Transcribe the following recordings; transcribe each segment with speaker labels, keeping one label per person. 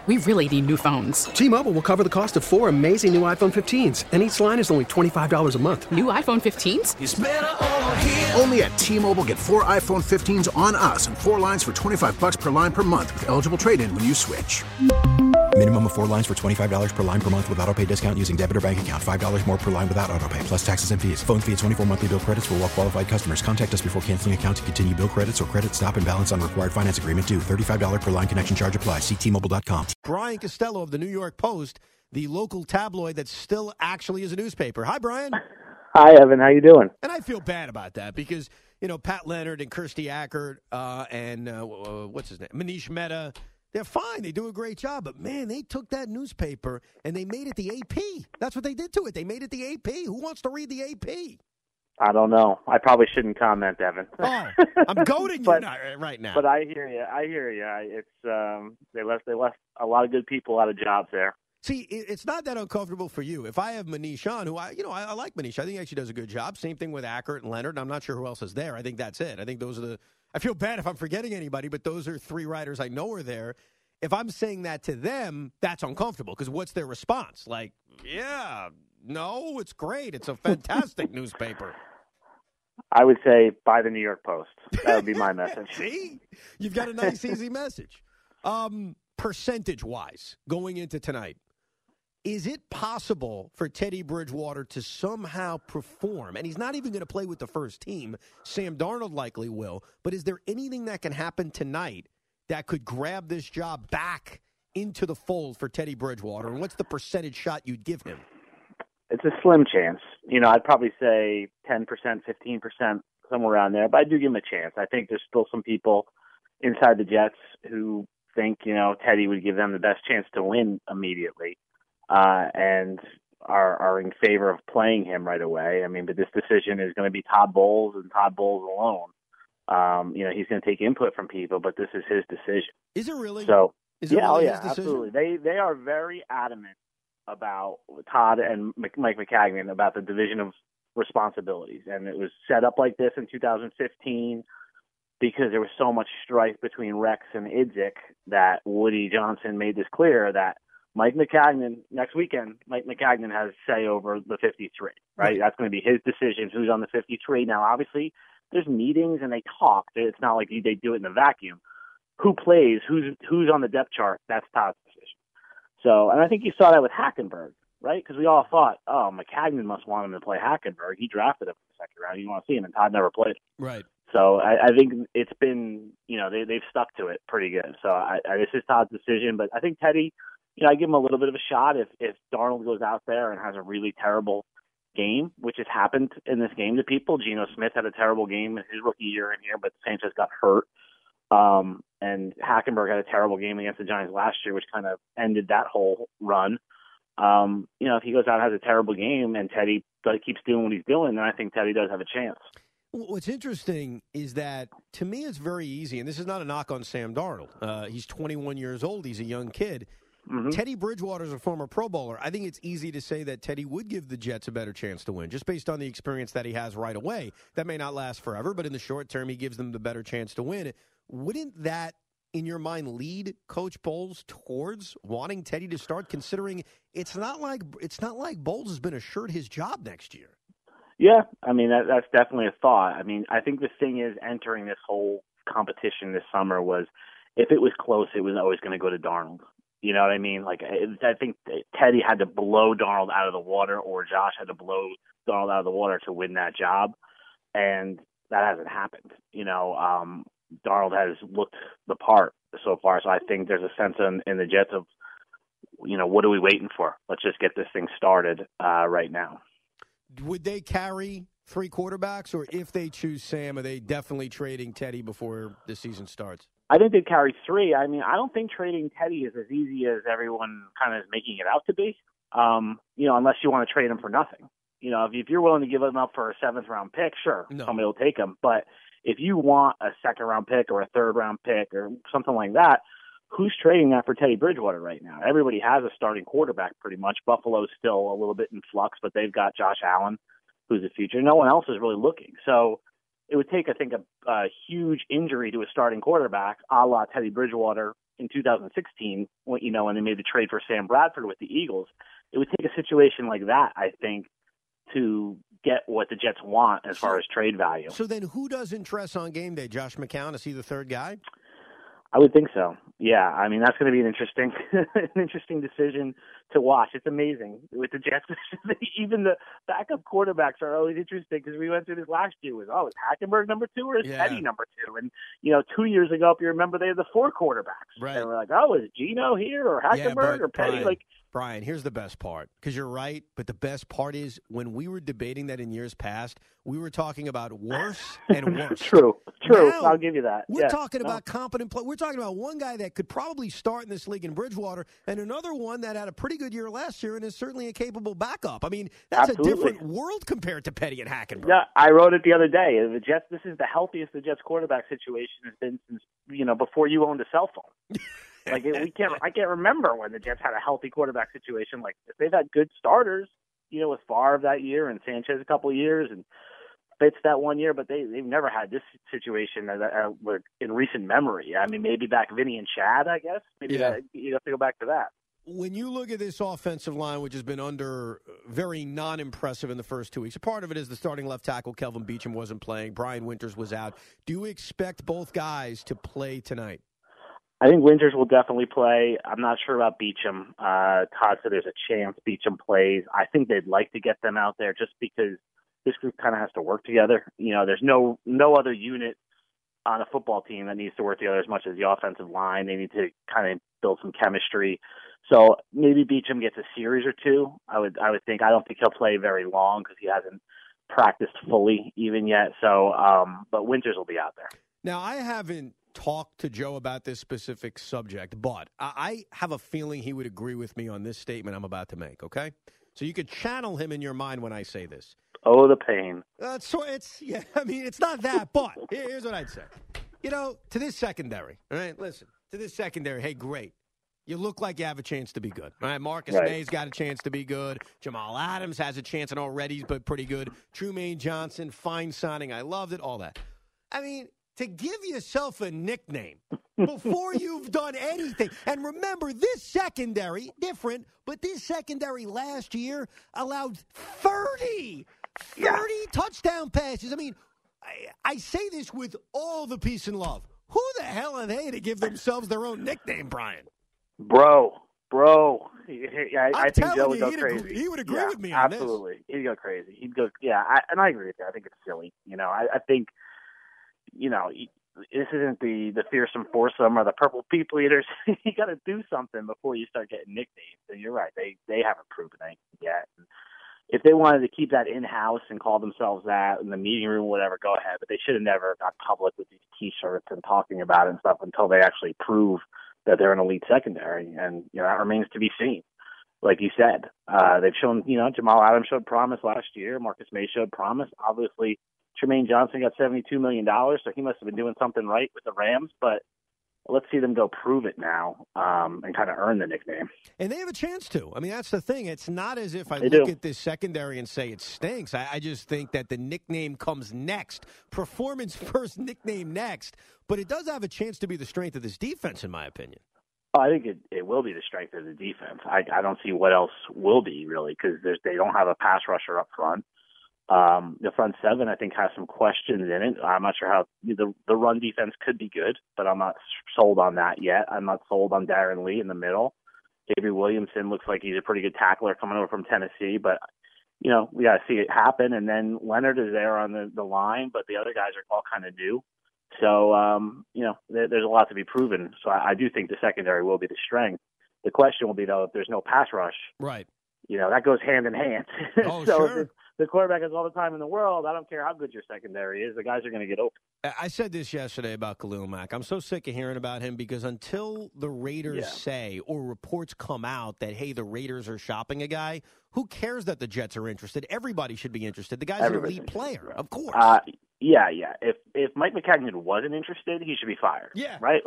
Speaker 1: We really need new phones.
Speaker 2: T-Mobile will cover the cost of 4 amazing new iPhone 15s, and each line is only $25 a month.
Speaker 1: New iPhone 15s?
Speaker 3: It's better over here.
Speaker 4: Only at T-Mobile, get 4 iPhone 15s on us and 4 lines for $25 per line per month with eligible trade-in when you switch.
Speaker 5: Minimum of 4 lines for $25 per line per month with autopay discount using debit or bank account. $5 more per line without autopay, plus taxes and fees. Phone fee at 24 monthly bill credits for well-qualified customers. Contact us before canceling account to continue bill credits or credit stop and balance on required finance agreement due. $35 per line connection charge applies. See T-Mobile.com.
Speaker 6: Brian Costello of the New York Post, the local tabloid that still actually is a newspaper. Hi, Brian.
Speaker 7: Hi, Evan. How you doing?
Speaker 6: And I feel bad about that because, you know, Pat Leonard and Kirstie Ackert and what's his name? Manish Mehta, they're fine. They do a great job. But, man, they took that newspaper and they made it the AP. That's what they did to it. They made it the AP. Who wants to read the AP?
Speaker 7: I don't know. I probably shouldn't comment, Evan.
Speaker 6: Oh, I'm goading you right now.
Speaker 7: But I hear you. It's they left a lot of good people out of jobs there.
Speaker 6: See, it's not that uncomfortable for you. If I have Manish on, who I like Manish. I think he actually does a good job. Same thing with Ackert and Leonard. And I'm not sure who else is there. I think that's it. I think those are I feel bad if I'm forgetting anybody, but those are 3 writers I know are there. If I'm saying that to them, that's uncomfortable because what's their response? Like, yeah, no, it's great. It's a fantastic newspaper.
Speaker 7: I would say buy the New York Post. That would be my message.
Speaker 6: See? You've got a nice, easy message. Percentage-wise, going into tonight, is it possible for Teddy Bridgewater to somehow perform? And he's not even going to play with the first team. Sam Darnold likely will. But is there anything that can happen tonight that could grab this job back into the fold for Teddy Bridgewater? And what's the percentage shot you'd give him?
Speaker 7: It's a slim chance. You know, I'd probably say 10%, 15%, somewhere around there. But I do give him a chance. I think there's still some people inside the Jets who think, you know, Teddy would give them the best chance to win immediately and are in favor of playing him right away. I mean, but this decision is going to be Todd Bowles and Todd Bowles alone. You know, he's going to take input from people, but this is his decision.
Speaker 6: Is it really?
Speaker 7: So,
Speaker 6: is it really his decision?
Speaker 7: Absolutely. They are very adamant about Todd and Mike Maccagnan about the division of responsibilities. And it was set up like this in 2015 because there was so much strife between Rex and Idzik that Woody Johnson made this clear that Mike Maccagnan, next weekend, Mike Maccagnan has say over the 53, right? That's going to be his decision, who's on the 53. Now, obviously, there's meetings and they talk. It's not like they do it in a vacuum. Who plays, who's on the depth chart, that's Todd's decision. So, and I think you saw that with Hackenberg, right? Because we all thought, oh, Maccagnan must want him to play Hackenberg. He drafted him in the second round. You want to see him, and Todd never played him.
Speaker 6: Right.
Speaker 7: So I think it's been, you know, they've stuck to it pretty good. So this is Todd's decision. But I think Teddy, you know, I give him a little bit of a shot if Darnold goes out there and has a really terrible game, which has happened in this game to people. Geno Smith had a terrible game in his rookie year in here, but Sanchez got hurt. And Hackenberg had a terrible game against the Giants last year, which kind of ended that whole run. You know, if he goes out and has a terrible game and Teddy keeps doing what he's doing, then I think Teddy does have a chance.
Speaker 6: What's interesting is that, to me, it's very easy, and this is not a knock on Sam Darnold. He's 21 years old. He's a young kid. Mm-hmm. Teddy Bridgewater is a former Pro Bowler. I think it's easy to say that Teddy would give the Jets a better chance to win, just based on the experience that he has right away. That may not last forever, but in the short term, he gives them the better chance to win. Wouldn't that, in your mind, lead Coach Bowles towards wanting Teddy to start, considering it's not like Bowles has been assured his job next year?
Speaker 7: Yeah, I mean, that's definitely a thought. I mean, I think the thing is entering this whole competition this summer was if it was close, it was always going to go to Darnold. You know what I mean? Like, I think Teddy had to blow Darnold out of the water, or Josh had to blow Darnold out of the water to win that job, and that hasn't happened. You know, Darnold has looked the part so far, so I think there's a sense in the Jets of, you know, what are we waiting for? Let's just get this thing started right now.
Speaker 6: Would they carry 3 quarterbacks, or if they choose Sam, are they definitely trading Teddy before the season starts? I
Speaker 7: think they'd carry 3. I mean, I don't think trading Teddy is as easy as everyone kind of is making it out to be, you know, unless you want to trade him for nothing. You know, if you're willing to give him up for a 7th-round pick, sure, somebody will take him. But if you want a 2nd-round pick or a 3rd-round pick or something like that, who's trading that for Teddy Bridgewater right now? Everybody has a starting quarterback pretty much. Buffalo's still a little bit in flux, but they've got Josh Allen, who's the future. No one else is really looking. So it would take, I think, a huge injury to a starting quarterback, a la Teddy Bridgewater, in 2016, when they made the trade for Sam Bradford with the Eagles. It would take a situation like that, I think, to get what the Jets want as far as trade value.
Speaker 6: So then who does interest on game day? Josh McCown, is he the third guy?
Speaker 7: I would think so. Yeah, I mean, that's going to be an interesting decision to watch. It's amazing with the Jets. Even the backup quarterbacks are always interesting because we went through this last year. Is Hackenberg number 2 or is Petty number 2? And 2 years ago, if you remember, they had the 4 quarterbacks.
Speaker 6: Right.
Speaker 7: And we're like, is Geno here or Hackenberg or Petty?
Speaker 6: Brian, here's the best part, because you're right, but the best part is when we were debating that in years past, we were talking about worse and worse.
Speaker 7: True.
Speaker 6: Now,
Speaker 7: I'll give you that.
Speaker 6: We're talking about competent play. We're talking about one guy that could probably start in this league in Bridgewater and another one that had a pretty good year last year and is certainly a capable backup. I mean, that's
Speaker 7: Absolutely.
Speaker 6: a different world compared to Petty and Hackenberg.
Speaker 7: Yeah, I wrote it the other day. The Jets, this is the healthiest the Jets quarterback situation has been since, before you owned a cell phone. I can't remember when the Jets had a healthy quarterback situation like this. They've had good starters, with Favre that year and Sanchez a couple of years and Fitz that 1 year, but they've never had this situation in recent memory. I mean, maybe back Vinny and Chad, I guess. Maybe you have to go back to that.
Speaker 6: When you look at this offensive line, which has been very non-impressive in the first 2 weeks, a part of it is the starting left tackle, Kelvin Beachum, wasn't playing. Brian Winters was out. Do you expect both guys to play tonight?
Speaker 7: I think Winters will definitely play. I'm not sure about Beachum. Todd said there's a chance Beachum plays. I think they'd like to get them out there just because this group kind of has to work together. There's no other unit on a football team that needs to work together as much as the offensive line. They need to kind of build some chemistry. So maybe Beachum gets a series or two. I would think. I don't think he'll play very long because he hasn't practiced fully even yet. So, but Winters will be out there.
Speaker 6: Now, I haven't talked to Joe about this specific subject, but I have a feeling he would agree with me on this statement I'm about to make, okay? So you could channel him in your mind when I say this.
Speaker 7: Oh, the pain.
Speaker 6: It's not that, but here's what I'd say. To this secondary, all right, listen, to this secondary, hey, great. You look like you have a chance to be good. All right, Marcus May's got a chance to be good. Jamal Adams has a chance and already but pretty good. Trumaine Johnson, fine signing. I loved it, all that. I mean, to give yourself a nickname before you've done anything. And remember, this secondary, different, but this secondary last year allowed 30 touchdown passes. I mean, I say this with all the peace and love. Who the hell are they to give themselves their own nickname, Brian?
Speaker 7: Bro. I think Joe would go crazy.
Speaker 6: He would agree with me on
Speaker 7: absolutely. He'd go crazy. He'd go, and I agree with that. I think it's silly. I think, this isn't the fearsome foursome or the purple people eaters. You got to do something before you start getting nicknames. And you're right. They haven't proven anything yet. If they wanted to keep that in-house and call themselves that in the meeting room or whatever, go ahead. But they should have never got public with these T-shirts and talking about it and stuff until they actually prove that they're an elite secondary. And, that remains to be seen. Like you said, they've shown, Jamal Adams showed promise last year. Marcus May showed promise. Obviously, Trumaine Johnson got $72 million, so he must have been doing something right with the Rams. But let's see them go prove it now and kind of earn the nickname.
Speaker 6: And they have a chance to. I mean, that's the thing. It's not as if I look at this secondary and say it stinks. I just think that the nickname comes next. Performance first, nickname next. But it does have a chance to be the strength of this defense, in my opinion.
Speaker 7: Oh, I think it will be the strength of the defense. I don't see what else will be, really, because they don't have a pass rusher up front. The front seven, I think, has some questions in it. I'm not sure how the run defense could be good, but I'm not sold on that yet. I'm not sold on Darren Lee in the middle. Avery Williamson looks like he's a pretty good tackler coming over from Tennessee, but we got to see it happen. And then Leonard is there on the line, but the other guys are all kind of new. So, there's a lot to be proven. So I do think the secondary will be the strength. The question will be, though, if there's no pass rush.
Speaker 6: Right.
Speaker 7: That goes hand in hand.
Speaker 6: Oh,
Speaker 7: so
Speaker 6: sure.
Speaker 7: If the quarterback has all the time in the world, I don't care how good your secondary is. The guys are going to get open.
Speaker 6: I said this yesterday about Khalil Mack. I'm so sick of hearing about him because until the Raiders say or reports come out that, hey, the Raiders are shopping a guy, who cares that the Jets are interested? Everybody should be interested. The guy's an elite player, of course.
Speaker 7: Yeah. If Mike McCagnon wasn't interested, he should be fired.
Speaker 6: Yeah.
Speaker 7: Right?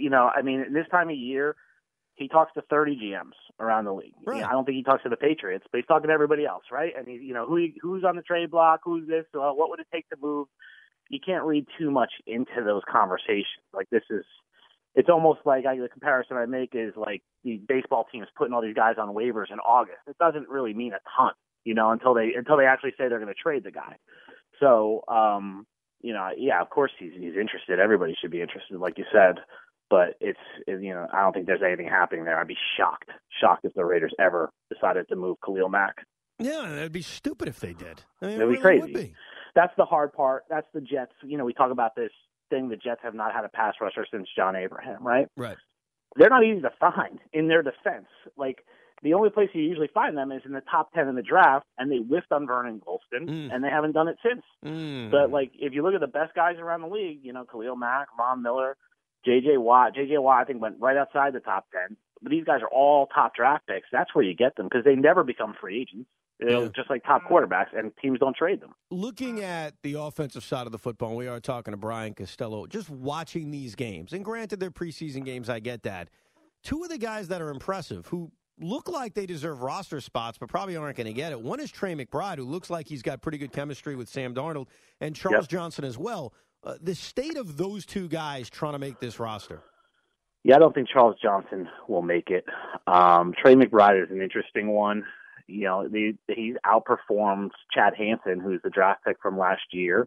Speaker 7: This time of year, he talks to 30 GMs around the league.
Speaker 6: Right.
Speaker 7: I don't think he talks to the Patriots, but he's talking to everybody else, right? And who's on the trade block, who's this, what would it take to move? You can't read too much into those conversations. Like, this is it's almost like the comparison I make is like the baseball teams putting all these guys on waivers in August. It doesn't really mean a ton, until they actually say they're going to trade the guy. So, yeah, of course he's interested. Everybody should be interested, like you said. But I don't think there's anything happening there. I'd be shocked if the Raiders ever decided to move Khalil Mack.
Speaker 6: Yeah, that'd be stupid if they did. I mean,
Speaker 7: it'd be crazy. Would be. That's the hard part. That's the Jets. We talk about this thing. The Jets have not had a pass rusher since John Abraham, right?
Speaker 6: Right.
Speaker 7: They're not easy to find in their defense. Like, the only place you usually find them is in the top 10 in the draft, and they whiffed on Vernon Gholston, and they haven't done it since. But, like, if you look at the best guys around the league, Khalil Mack, Von Miller, J.J. Watt. J.J. Watt, I think, went right outside the top 10. But these guys are all top draft picks. That's where you get them because they never become free agents. Just like top quarterbacks, and teams don't trade them.
Speaker 6: Looking at the offensive side of the football, we are talking to Brian Costello, just watching these games, and granted they're preseason games, I get that. Two of the guys that are impressive, who look like they deserve roster spots, but probably aren't going to get it. One is Trey McBride, who looks like he's got pretty good chemistry with Sam Darnold, and Charles Johnson as well. The state of those two guys trying to make this roster.
Speaker 7: Yeah, I don't think Charles Johnson will make it. Trey McBride is an interesting one. He's outperformed Chad Hansen, who's the draft pick from last year.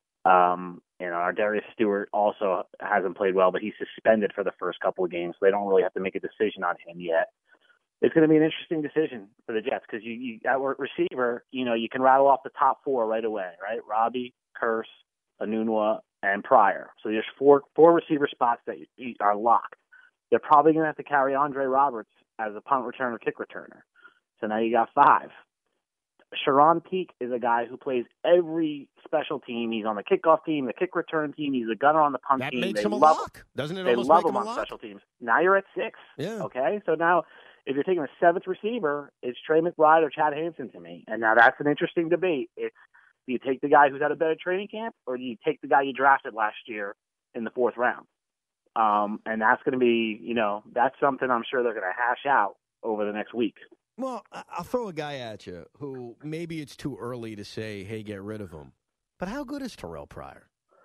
Speaker 7: Our Darius Stewart also hasn't played well, but he's suspended for the first couple of games, so they don't really have to make a decision on him yet. It's going to be an interesting decision for the Jets because you at receiver, you can rattle off the top four right away, right? Robbie, Curse, Enunwa, and Pryor. So there's four receiver spots that are locked. They're probably going to have to carry Andre Roberts as a punt returner, kick returner. So now you got five. Sharon Peake is a guy who plays every special team. He's on the kickoff team, the kick return team. He's a gunner on the punt team.
Speaker 6: That makes him a lock, doesn't it?
Speaker 7: They love him on special teams. Now you're at 6.
Speaker 6: Yeah.
Speaker 7: Okay, so now if you're taking a 7th receiver, it's Trey McBride or Chad Hansen to me. And now that's an interesting debate. It's, do you take the guy who's had a better training camp, or do you take the guy you drafted last year in the 4th round? And that's going to be, that's something I'm sure they're going to hash out over the next week.
Speaker 6: Well, I'll throw a guy at you who maybe it's too early to say, hey, get rid of him. But how good is Terrell Pryor?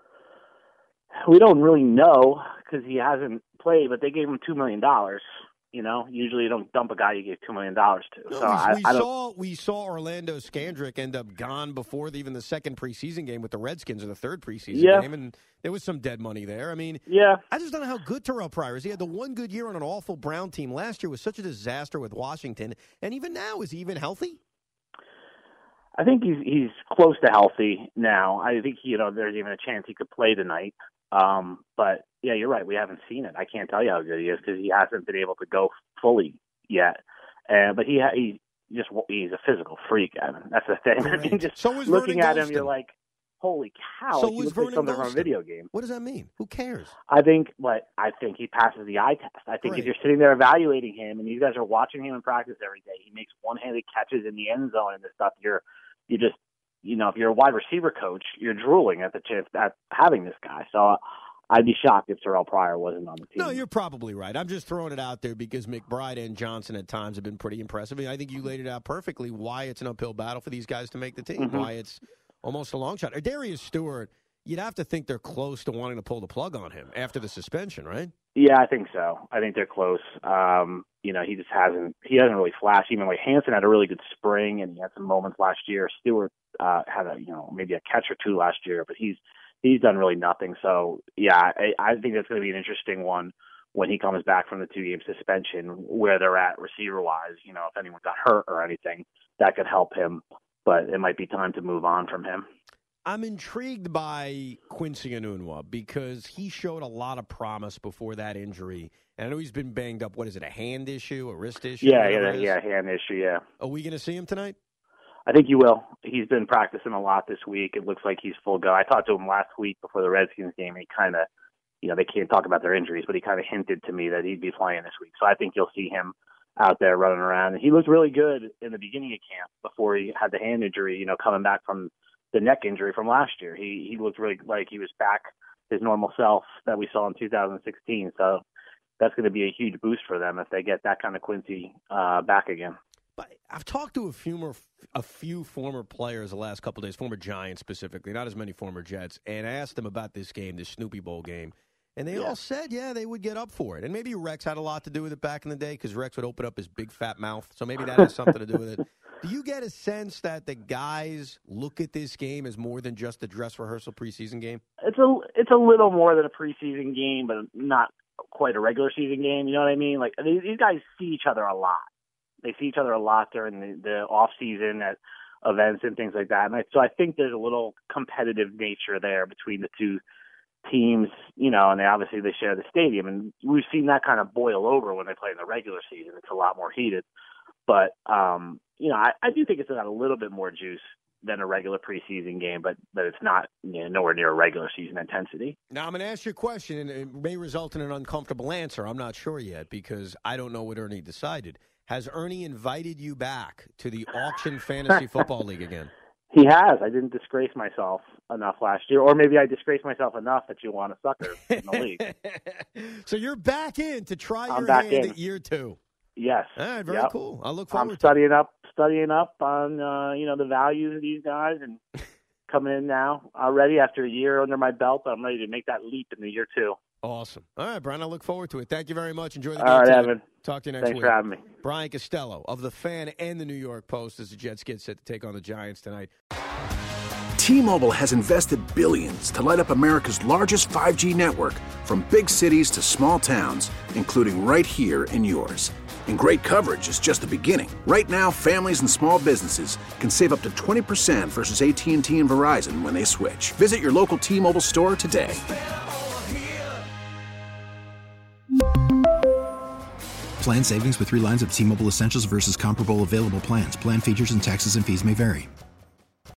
Speaker 7: We don't really know because he hasn't played, but they gave him $2 million. Usually you don't dump a guy you gave $2 million to.
Speaker 6: No, we saw Orlando Scandrick end up gone before even the second preseason game with the Redskins or the third preseason game, and there was some dead money there. I mean, I just don't know how good Terrell Pryor is. He had the one good year on an awful Brown team. Last year was such a disaster with Washington, and even now, is he even healthy?
Speaker 7: I think he's close to healthy now. I think there's even a chance he could play tonight. But yeah, you're right. We haven't seen it. I can't tell you how good he is because he hasn't been able to go fully yet. But he's a physical freak, Evan. That's the thing.
Speaker 6: Right.
Speaker 7: I mean, just
Speaker 6: so was
Speaker 7: looking
Speaker 6: Vernon
Speaker 7: at him, you're like, holy cow!
Speaker 6: So
Speaker 7: he
Speaker 6: was
Speaker 7: looks like
Speaker 6: Vernon
Speaker 7: something from a
Speaker 6: Gholston.
Speaker 7: video game.
Speaker 6: What does that mean? Who cares?
Speaker 7: I think he passes the eye test. I think if you're sitting there evaluating him and you guys are watching him in practice every day, he makes one-handed catches in the end zone and this stuff. You just if you're a wide receiver coach, you're drooling at the chance at having this guy. So I'd be shocked if Terrell Pryor wasn't on the team.
Speaker 6: No, you're probably right. I'm just throwing it out there because McBride and Johnson at times have been pretty impressive. I think you laid it out perfectly why it's an uphill battle for these guys to make the team, why it's almost a long shot. Or Darius Stewart, you'd have to think they're close to wanting to pull the plug on him after the suspension, right?
Speaker 7: Yeah, I think so. I think they're close. He just hasn't really flashed. Even like Hansen had a really good spring and he had some moments last year. Stewart had maybe a catch or two last year, but he's done really nothing. So yeah, I think that's going to be an interesting one when he comes back from the 2-game suspension, where they're at receiver wise. If anyone got hurt or anything, that could help him, but it might be time to move on from him.
Speaker 6: I'm intrigued by Quincy Enunwa because he showed a lot of promise before that injury. And I know he's been banged up. What is it, a hand issue, a wrist issue?
Speaker 7: Yeah, hand issue, yeah.
Speaker 6: Are we going to see him tonight?
Speaker 7: I think you will. He's been practicing a lot this week. It looks like he's full go. I talked to him last week before the Redskins game, and he kind of, they can't talk about their injuries, but he kind of hinted to me that he'd be playing this week. So I think you'll see him out there running around. And he looked really good in the beginning of camp before he had the hand injury, coming back from the neck injury from last year. He looked really like he was back his normal self that we saw in 2016. So that's going to be a huge boost for them if they get that kind of Quincy back again.
Speaker 6: But I've talked to a few former players the last couple of days, former Giants specifically, not as many former Jets, and I asked them about this game, this Snoopy Bowl game, And they all said, they would get up for it. And maybe Rex had a lot to do with it back in the day because Rex would open up his big fat mouth. So maybe that has something to do with it. Do you get a sense that the guys look at this game as more than just a dress rehearsal preseason game?
Speaker 7: It's a little more than a preseason game, but not quite a regular season game. You know what I mean? Like, these guys see each other a lot. They see each other a lot during the off season at events and things like that. And so I think there's a little competitive nature there between the two teams, and they share the stadium. And we've seen that kind of boil over when they play in the regular season. It's a lot more heated. But, I do think it's got a little bit more juice than a regular preseason game, but it's not nowhere near a regular season intensity.
Speaker 6: Now, I'm going to ask you a question, and it may result in an uncomfortable answer. I'm not sure yet because I don't know what Ernie decided. Has Ernie invited you back to the Auction Fantasy Football League again?
Speaker 7: He has. I didn't disgrace myself enough last year, or maybe I disgraced myself enough that you want a sucker in the league.
Speaker 6: So you're back in to try your hand at year 2.
Speaker 7: Yes.
Speaker 6: All right, very cool. I look forward
Speaker 7: to it. I'm studying up on the values of these guys and coming in now already after a year under my belt. I'm ready to make that leap in the year 2.
Speaker 6: Awesome. All right, Brian, I look forward to it. Thank you very much. Enjoy the game.
Speaker 7: All right, Evan.
Speaker 6: Talk to you next week.
Speaker 7: Thanks for having me.
Speaker 6: Brian Costello of The Fan and the New York Post as the Jets get set to take on the Giants tonight.
Speaker 4: T-Mobile has invested billions to light up America's largest 5G network, from big cities to small towns, including right here in yours. And great coverage is just the beginning. Right now, families and small businesses can save up to 20% versus AT&T and Verizon when they switch. Visit your local T-Mobile store today.
Speaker 5: Plan savings with 3 lines of T-Mobile Essentials versus comparable available plans. Plan features and taxes and fees may vary.